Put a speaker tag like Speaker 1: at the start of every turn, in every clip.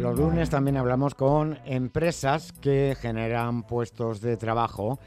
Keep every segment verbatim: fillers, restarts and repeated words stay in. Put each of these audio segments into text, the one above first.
Speaker 1: Los lunes también hablamos con empresas que generan puestos de trabajo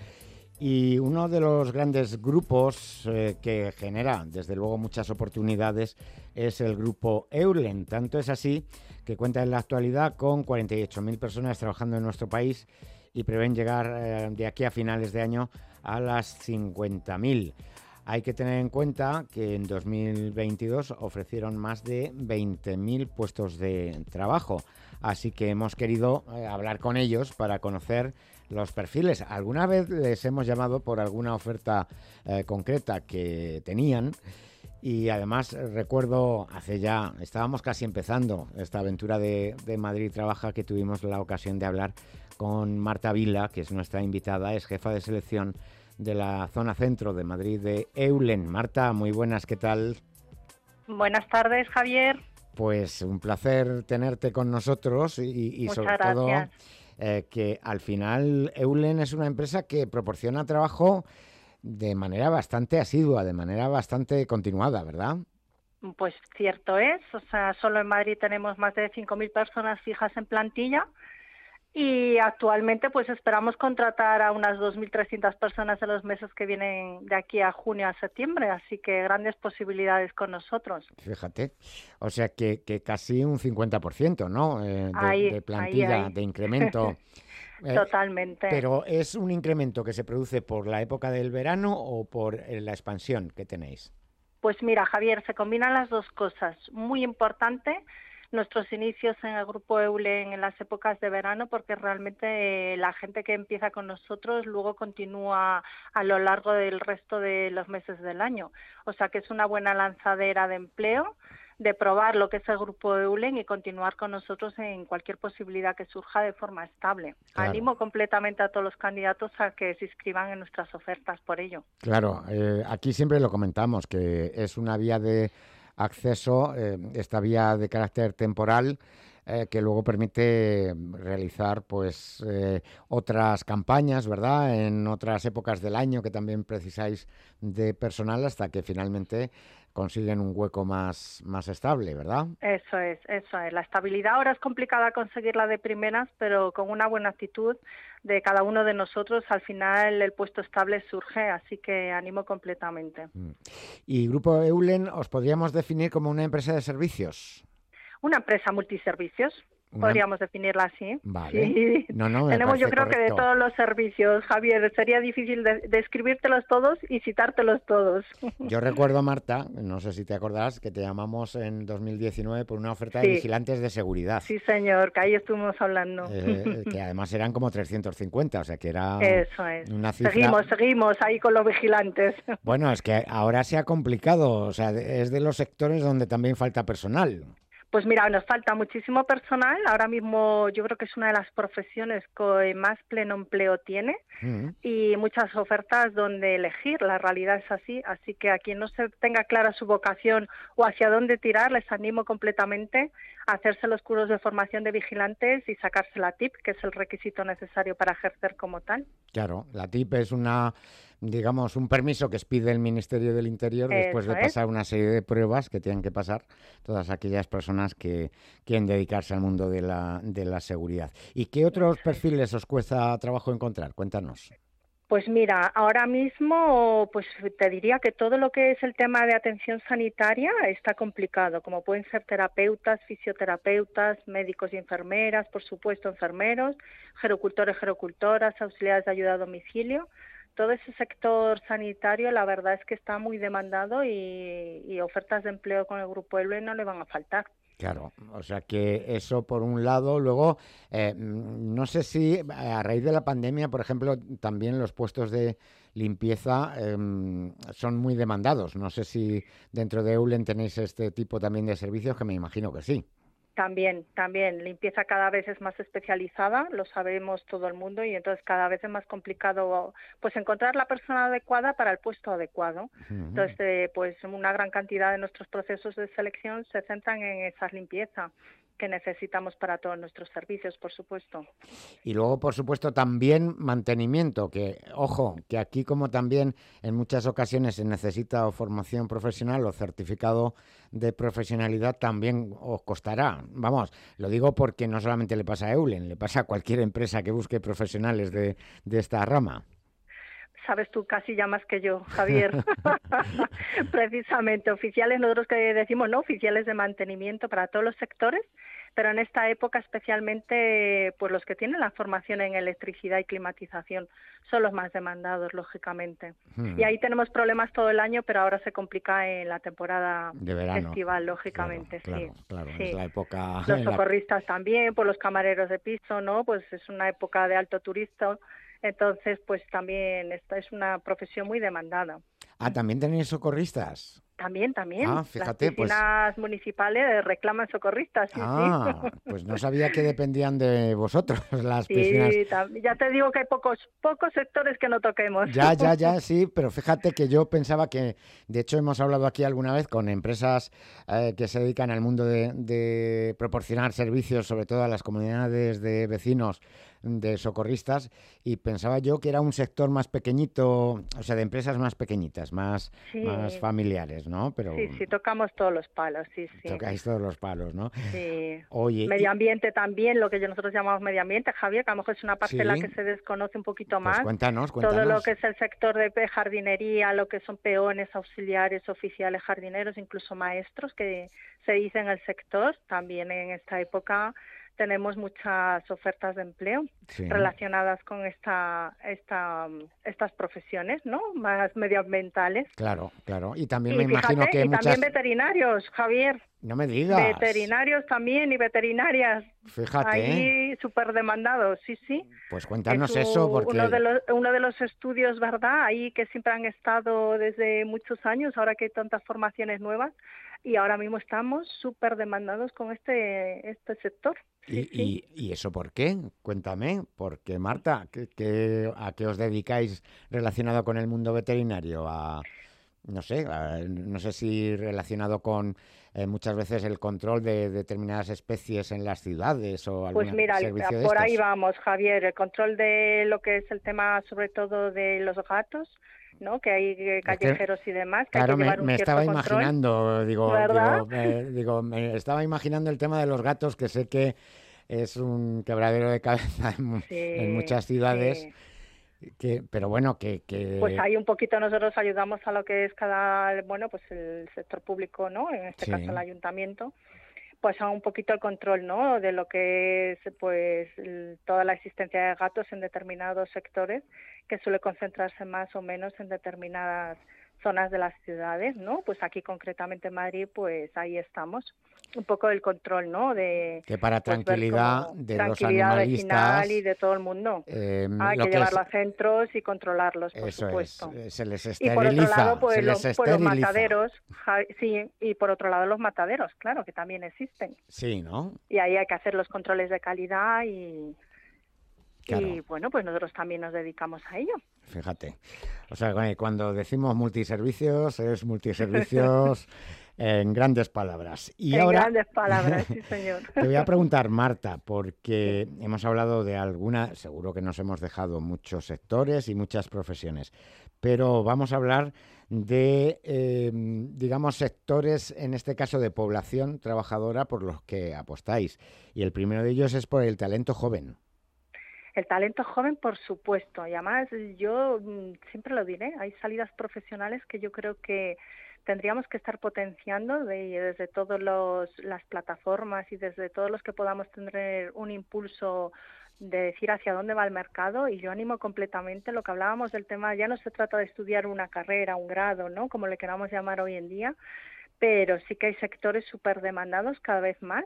Speaker 1: y uno de los grandes grupos eh, que genera, desde luego, muchas oportunidades es el grupo Eulen. Tanto es así que cuenta en la actualidad con cuarenta y ocho mil personas trabajando en nuestro país y prevén llegar eh, de aquí a finales de año a las cincuenta mil. Hay que tener en cuenta que en dos mil veintidós ofrecieron más de veinte mil puestos de trabajo, así que hemos querido eh, hablar con ellos para conocer los perfiles. Alguna vez les hemos llamado por alguna oferta eh, concreta que tenían y además recuerdo hace ya, estábamos casi empezando esta aventura de, de Madrid Trabaja, que tuvimos la ocasión de hablar con Marta Vila, que es nuestra invitada, es jefa de selección de la zona centro de Madrid de Eulen. Marta, muy buenas, ¿qué tal?
Speaker 2: Buenas tardes, Javier.
Speaker 1: Pues un placer tenerte con nosotros y, y sobre
Speaker 2: gracias.
Speaker 1: todo eh, que al final Eulen es una empresa que proporciona trabajo de manera bastante asidua, de manera bastante continuada, ¿verdad?
Speaker 2: Pues cierto es, o sea, solo en Madrid tenemos más de cinco mil personas fijas en plantilla. Y actualmente pues esperamos contratar a unas dos mil trescientas personas en los meses que vienen de aquí a junio a septiembre, así que grandes posibilidades con nosotros.
Speaker 1: Fíjate, o sea que, que casi un cincuenta por ciento, ¿no? Eh, de,
Speaker 2: ahí,
Speaker 1: de plantilla,
Speaker 2: ahí, ahí.
Speaker 1: de incremento. Eh,
Speaker 2: Totalmente.
Speaker 1: Pero ¿es un incremento que se produce por la época del verano o por eh, la expansión que tenéis?
Speaker 2: Pues mira, Javier, se combinan las dos cosas. Muy importante nuestros inicios en el grupo Eulen en las épocas de verano, porque realmente eh, la gente que empieza con nosotros luego continúa a lo largo del resto de los meses del año. O sea que es una buena lanzadera de empleo, de probar lo que es el grupo Eulen y continuar con nosotros en cualquier posibilidad que surja de forma estable.
Speaker 1: Claro.
Speaker 2: Animo completamente a todos los candidatos a que se inscriban en nuestras ofertas por ello.
Speaker 1: Claro, eh, aquí siempre lo comentamos, que es una vía de acceso, eh, esta vía de carácter temporal, eh, que luego permite realizar pues eh, otras campañas, ¿verdad? En otras épocas del año que también precisáis de personal hasta que finalmente consiguen un hueco más, más estable, ¿verdad?
Speaker 2: Eso es, eso es. La estabilidad ahora es complicada conseguirla de primeras, pero con una buena actitud de cada uno de nosotros, al final el puesto estable surge, así que animo completamente.
Speaker 1: ¿Y Grupo Eulen os podríamos definir como una empresa de servicios?
Speaker 2: Una empresa multiservicios. Una... Podríamos definirla así.
Speaker 1: Vale.
Speaker 2: Sí.
Speaker 1: No, no, me
Speaker 2: Tenemos yo creo
Speaker 1: correcto.
Speaker 2: que de todos los servicios, Javier. Sería difícil de, describírtelos todos y citártelos todos.
Speaker 1: Yo recuerdo, Marta, no sé si te acordás, que te llamamos en dos mil diecinueve por una oferta
Speaker 2: sí.
Speaker 1: de vigilantes de seguridad.
Speaker 2: Sí, señor, que ahí estuvimos hablando.
Speaker 1: Eh, que además eran como trescientos cincuenta, o sea que era
Speaker 2: Eso es.
Speaker 1: una cifra...
Speaker 2: Seguimos, seguimos ahí con los vigilantes.
Speaker 1: Bueno, es que ahora se ha complicado, o sea, es de los sectores donde también falta personal.
Speaker 2: Pues mira, nos falta muchísimo personal. Ahora mismo yo creo que es una de las profesiones que más pleno empleo tiene mm. y muchas ofertas donde elegir. La realidad es así. Así que a quien no se tenga clara su vocación o hacia dónde tirar, les animo completamente a hacerse los cursos de formación de vigilantes y sacarse la T I P, que es el requisito necesario para ejercer como tal.
Speaker 1: Claro, la T I P es una, digamos, un permiso que expide el Ministerio del Interior
Speaker 2: Eso
Speaker 1: después de
Speaker 2: es.
Speaker 1: pasar una serie de pruebas que tienen que pasar todas aquellas personas que quieren dedicarse al mundo de la, de la seguridad. ¿Y qué otros
Speaker 2: Eso
Speaker 1: perfiles os cuesta trabajo encontrar? Cuéntanos.
Speaker 2: Pues mira, ahora mismo pues te diría que todo lo que es el tema de atención sanitaria está complicado, como pueden ser terapeutas, fisioterapeutas, médicos y enfermeras, por supuesto enfermeros, gerocultores, gerocultoras, auxiliares de ayuda a domicilio. Todo ese sector sanitario la verdad es que está muy demandado y, y ofertas de empleo con el Grupo Eulen no le van a faltar.
Speaker 1: Claro, o sea que eso por un lado. Luego, eh, no sé si a raíz de la pandemia, por ejemplo, también los puestos de limpieza eh, son muy demandados. No sé si dentro de Eulen tenéis este tipo también de servicios, que me imagino que sí.
Speaker 2: También, también. Limpieza cada vez es más especializada, lo sabemos todo el mundo, y entonces cada vez es más complicado pues encontrar la persona adecuada para el puesto adecuado. Uh-huh. Entonces, eh, pues una gran cantidad de nuestros procesos de selección se centran en esa limpieza. que necesitamos para todos nuestros servicios, por supuesto.
Speaker 1: Y luego, por supuesto, también mantenimiento, que, ojo, que aquí como también en muchas ocasiones se necesita o formación profesional o certificado de profesionalidad, también os costará. Vamos, lo digo porque no solamente le pasa a Eulen, le pasa a cualquier empresa que busque profesionales de, de esta rama.
Speaker 2: Sabes tú casi ya más que yo, Javier. Precisamente, oficiales, nosotros que decimos, ¿no? Oficiales de mantenimiento para todos los sectores, pero en esta época especialmente, pues los que tienen la formación en electricidad y climatización son los más demandados, lógicamente. Hmm. Y ahí tenemos problemas todo el año, pero ahora se complica en la temporada
Speaker 1: de verano,
Speaker 2: estival, lógicamente,
Speaker 1: claro,
Speaker 2: sí.
Speaker 1: Claro, claro,
Speaker 2: sí.
Speaker 1: Es la época...
Speaker 2: Los socorristas
Speaker 1: la...
Speaker 2: también, pues los camareros de piso, ¿no? Pues es una época de alto turista. Entonces, pues también esta es una profesión muy demandada.
Speaker 1: Ah, ¿también tenéis socorristas?
Speaker 2: También, también.
Speaker 1: Ah, fíjate,
Speaker 2: las piscinas
Speaker 1: pues...
Speaker 2: municipales reclaman socorristas, sí,
Speaker 1: ah,
Speaker 2: sí.
Speaker 1: Pues no sabía que dependían de vosotros las
Speaker 2: sí,
Speaker 1: piscinas.
Speaker 2: Ya te digo que hay pocos pocos sectores que no toquemos.
Speaker 1: Ya, ya, ya, sí, pero fíjate que yo pensaba que, de hecho, hemos hablado aquí alguna vez con empresas eh, que se dedican al mundo de, de proporcionar servicios, sobre todo a las comunidades de vecinos, de socorristas, y pensaba yo que era un sector más pequeñito, o sea, de empresas más pequeñitas, más,
Speaker 2: sí.
Speaker 1: más familiares, ¿no? Pero
Speaker 2: sí, sí, tocamos todos los palos, sí, sí.
Speaker 1: Tocáis todos los palos, ¿no?
Speaker 2: Sí.
Speaker 1: Oye,
Speaker 2: medio ambiente y... también, lo que nosotros llamamos medio ambiente, Javier, que a lo mejor es una parte
Speaker 1: sí.
Speaker 2: en la que se desconoce un poquito más.
Speaker 1: Pues cuéntanos, cuéntanos.
Speaker 2: Todo lo que es el sector de jardinería, lo que son peones, auxiliares, oficiales, jardineros, incluso maestros que se dicen en el sector, también en esta época tenemos muchas ofertas de empleo sí. relacionadas con esta, esta, estas profesiones, ¿no? Más medioambientales.
Speaker 1: Claro, claro. Y también
Speaker 2: y
Speaker 1: me
Speaker 2: fíjate,
Speaker 1: imagino que
Speaker 2: y
Speaker 1: muchas...
Speaker 2: también veterinarios, Javier.
Speaker 1: No me digas.
Speaker 2: Veterinarios también y veterinarias.
Speaker 1: Fíjate.
Speaker 2: Ahí súper demandados, sí, sí.
Speaker 1: Pues cuéntanos
Speaker 2: es
Speaker 1: eso, porque...
Speaker 2: Uno de, los, uno de los estudios, ¿verdad? Ahí que siempre han estado desde muchos años, ahora que hay tantas formaciones nuevas, y ahora mismo estamos súper demandados con este, este sector.
Speaker 1: ¿Y,
Speaker 2: sí, sí.
Speaker 1: Y, ¿Y eso por qué? Cuéntame, porque Marta, ¿qué, qué, ¿a qué os dedicáis relacionado con el mundo veterinario? A, no sé, a, no sé si relacionado con eh, muchas veces el control de determinadas especies en las ciudades o algún
Speaker 2: pues mira,
Speaker 1: servicio de
Speaker 2: por
Speaker 1: estos.
Speaker 2: ahí vamos, Javier, el control de lo que es el tema sobre todo de los gatos, ¿no? Que hay callejeros que, y demás, que
Speaker 1: claro,
Speaker 2: hay que llevar
Speaker 1: me,
Speaker 2: un
Speaker 1: me estaba
Speaker 2: control,
Speaker 1: imaginando, digo,
Speaker 2: ¿verdad?
Speaker 1: digo, eh, digo, me estaba imaginando el tema de los gatos, que sé que es un quebradero de cabeza en,
Speaker 2: sí,
Speaker 1: en muchas ciudades.
Speaker 2: Sí.
Speaker 1: Que, pero bueno, que, que...
Speaker 2: Pues ahí un poquito nosotros ayudamos a lo que es cada, bueno, pues el sector público, ¿no? En este sí. caso el ayuntamiento, pues a un poquito el control, ¿no? De lo que es, pues, el, toda la existencia de gatos en determinados sectores, que suele concentrarse más o menos en determinadas zonas de las ciudades, ¿no? Pues aquí concretamente en Madrid, pues ahí estamos. Un poco el control, ¿no? De
Speaker 1: que para
Speaker 2: pues,
Speaker 1: tranquilidad de
Speaker 2: tranquilidad
Speaker 1: los animalistas
Speaker 2: vecinal y de todo el mundo.
Speaker 1: Eh,
Speaker 2: Hay que, que llevarlo es, a centros y controlarlos, por
Speaker 1: eso
Speaker 2: supuesto.
Speaker 1: Es, se les esteriliza.
Speaker 2: Y por otro lado, pues,
Speaker 1: se
Speaker 2: lo,
Speaker 1: les
Speaker 2: pues los mataderos, sí, y por otro lado los mataderos, claro, que también existen.
Speaker 1: Sí, ¿no?
Speaker 2: Y ahí hay que hacer los controles de calidad y...
Speaker 1: Claro.
Speaker 2: Y bueno, pues nosotros también nos dedicamos a ello.
Speaker 1: Fíjate. O sea, cuando decimos multiservicios, es multiservicios en grandes palabras. Y
Speaker 2: en
Speaker 1: ahora,
Speaker 2: grandes palabras, sí, señor.
Speaker 1: Te voy a preguntar, Marta, porque sí. hemos hablado de alguna, seguro que nos hemos dejado muchos sectores y muchas profesiones, pero vamos a hablar de, eh, digamos, sectores, en este caso de población trabajadora por los que apostáis. Y el primero de ellos es por el talento joven.
Speaker 2: El talento joven, por supuesto, y además yo siempre lo diré, hay salidas profesionales que yo creo que tendríamos que estar potenciando de, desde todas las plataformas y desde todos los que podamos tener un impulso de decir hacia dónde va el mercado, y yo animo completamente lo que hablábamos del tema, ya no se trata de estudiar una carrera, un grado, ¿no? Como le queramos llamar hoy en día, pero sí que hay sectores súper demandados cada vez más.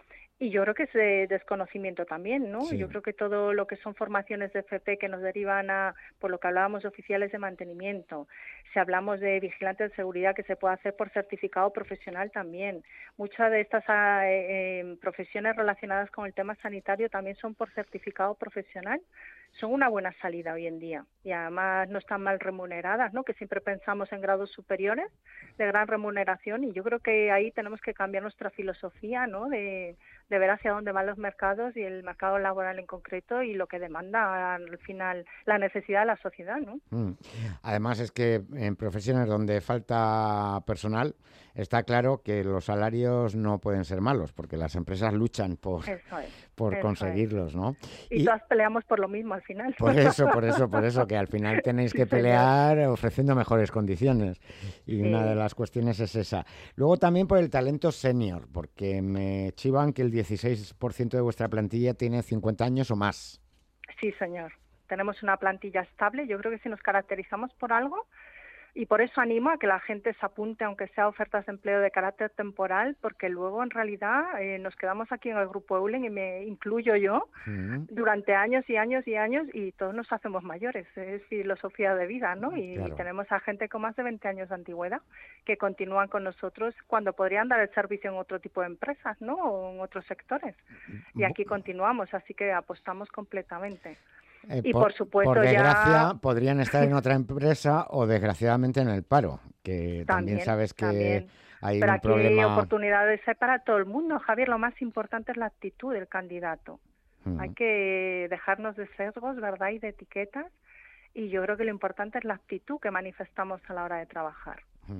Speaker 2: Y yo creo que es de desconocimiento también, ¿no? Sí. Yo creo que todo lo que son formaciones de F P que nos derivan a, por lo que hablábamos de oficiales de mantenimiento, si hablamos de vigilantes de seguridad que se puede hacer por certificado profesional también. Muchas de estas eh, eh, profesiones relacionadas con el tema sanitario también son por certificado profesional, son una buena salida hoy en día y además no están mal remuneradas, ¿no? Que siempre pensamos en grados superiores de gran remuneración y yo creo que ahí tenemos que cambiar nuestra filosofía, ¿no? De, de ver hacia dónde van los mercados y el mercado laboral en concreto y lo que demanda al final la necesidad de la sociedad, ¿no?
Speaker 1: Mm. Además es que en profesiones donde falta personal está claro que los salarios no pueden ser malos porque las empresas luchan por,
Speaker 2: Eso es,
Speaker 1: por
Speaker 2: eso
Speaker 1: conseguirlos,
Speaker 2: es.
Speaker 1: ¿no?
Speaker 2: Y, y todas peleamos por lo mismo al final.
Speaker 1: Por eso, por eso, por eso, que al final tenéis que pelear ofreciendo mejores condiciones. Y sí. Una de las cuestiones es esa. Luego también por el talento senior, porque me chivan que el dieciséis por ciento de vuestra plantilla tiene cincuenta años o más.
Speaker 2: Sí, señor. Tenemos una plantilla estable. Yo creo que si nos caracterizamos por algo, y por eso animo a que la gente se apunte, aunque sea ofertas de empleo de carácter temporal, porque luego en realidad eh, nos quedamos aquí en el Grupo Eulen, y me incluyo yo, uh-huh. durante años y años y años, y todos nos hacemos mayores. Es filosofía de vida, ¿no? Y claro. tenemos a gente con más de veinte años de antigüedad que continúan con nosotros cuando podrían dar el servicio en otro tipo de empresas, ¿no? O en otros sectores. Y aquí continuamos, así que apostamos completamente.
Speaker 1: Eh,
Speaker 2: y
Speaker 1: por,
Speaker 2: por supuesto
Speaker 1: por desgracia
Speaker 2: ya...
Speaker 1: podrían estar en otra empresa o desgraciadamente en el paro, que también, también sabes que
Speaker 2: también.
Speaker 1: hay
Speaker 2: Pero
Speaker 1: un
Speaker 2: aquí
Speaker 1: problema.
Speaker 2: Hay oportunidades para todo el mundo, Javier. Lo más importante es la actitud del candidato. Hmm. Hay que dejarnos de sesgos, ¿verdad? Y de etiquetas. Y yo creo que lo importante es la actitud que manifestamos a la hora de trabajar.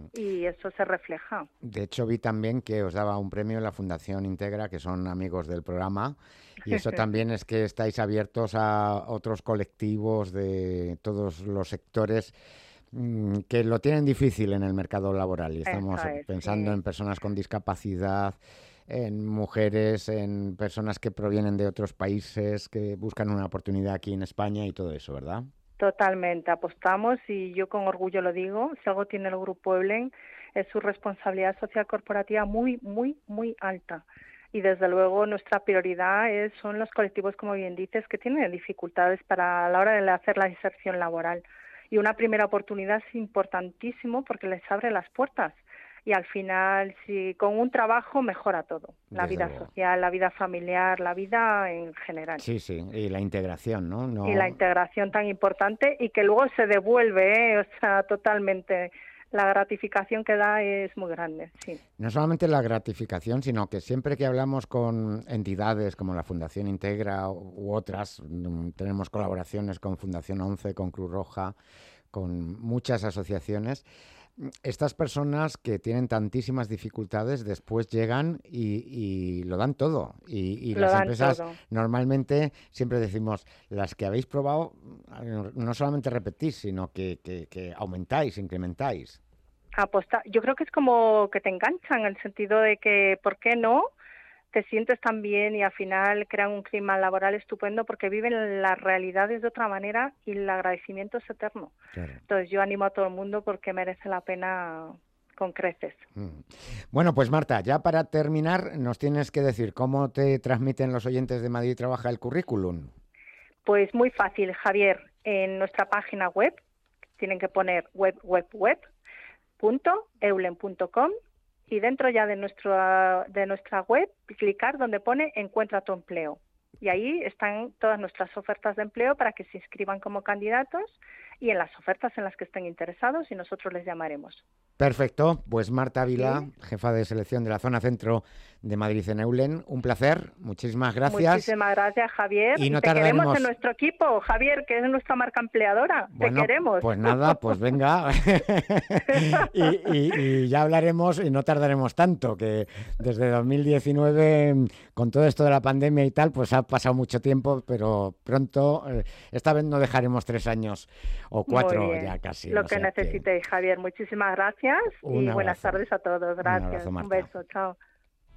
Speaker 2: Y eso se refleja.
Speaker 1: De hecho, vi también que os daba un premio en la Fundación Integra, que son amigos del programa, y eso también es que estáis abiertos a otros colectivos de todos los sectores mmm, que lo tienen difícil en el mercado laboral. Y estamos es, pensando sí. en personas con discapacidad, en mujeres, en personas que provienen de otros países, que buscan una oportunidad aquí en España y todo eso, ¿verdad?
Speaker 2: Totalmente, apostamos y yo con orgullo lo digo, si algo tiene el Grupo Eulen es su responsabilidad social corporativa muy, muy, muy alta. Y desde luego nuestra prioridad es, son los colectivos, como bien dices, que tienen dificultades para a la hora de hacer la inserción laboral. Y una primera oportunidad es importantísimo porque les abre las puertas. Y al final, si con un trabajo mejora todo, la Desde vida luego. social, la vida familiar, la vida en general.
Speaker 1: Sí, sí, y la integración, ¿no? no...
Speaker 2: Y la integración tan importante y que luego se devuelve, ¿eh? O sea, totalmente. La gratificación que da es muy grande, sí.
Speaker 1: No solamente la gratificación, sino que siempre que hablamos con entidades como la Fundación Integra u otras, tenemos colaboraciones con Fundación once, con Cruz Roja, con muchas asociaciones. Estas personas que tienen tantísimas dificultades después llegan y, y lo dan todo. Y, y las empresas todo. Normalmente siempre decimos, las que habéis probado, no solamente repetís, sino que, que, que aumentáis, incrementáis.
Speaker 2: Aposta. Yo creo que es como que te enganchan en el sentido de que, ¿por qué no? Te sientes tan bien y al final crean un clima laboral estupendo porque viven las realidades de otra manera y el agradecimiento es eterno. Claro. Entonces yo animo a todo el mundo porque merece la pena con creces.
Speaker 1: Mm. Bueno, pues Marta, ya para terminar nos tienes que decir cómo te transmiten los oyentes de Madrid Trabaja el currículum.
Speaker 2: Pues muy fácil, Javier. En nuestra página web tienen que poner web, web, web, punto eulen punto com. Y dentro ya de, nuestro, de nuestra web, clicar donde pone Encuentra tu empleo. Y ahí están todas nuestras ofertas de empleo para que se inscriban como candidatos y en las ofertas en las que estén interesados y nosotros les llamaremos.
Speaker 1: Perfecto. Pues Marta Vila, ¿sí? Jefa de selección de la zona centro de Madrid en Eulen. Un placer. Muchísimas gracias.
Speaker 2: Muchísimas gracias, Javier.
Speaker 1: Y no
Speaker 2: te
Speaker 1: tardaremos...
Speaker 2: queremos en nuestro equipo, Javier, que es nuestra marca empleadora.
Speaker 1: Bueno,
Speaker 2: te queremos.
Speaker 1: Pues nada, pues venga. y, y, y ya hablaremos y no tardaremos tanto, que desde dos mil diecinueve, con todo esto de la pandemia y tal, pues ha pasado mucho tiempo, pero pronto, eh, esta vez no dejaremos tres años o cuatro ya casi.
Speaker 2: Lo que necesitéis, que... Javier. Muchísimas gracias
Speaker 1: Un
Speaker 2: y
Speaker 1: abrazo.
Speaker 2: Buenas tardes a todos. Gracias.
Speaker 1: Un abrazo, Marta.
Speaker 2: Un beso. Chao.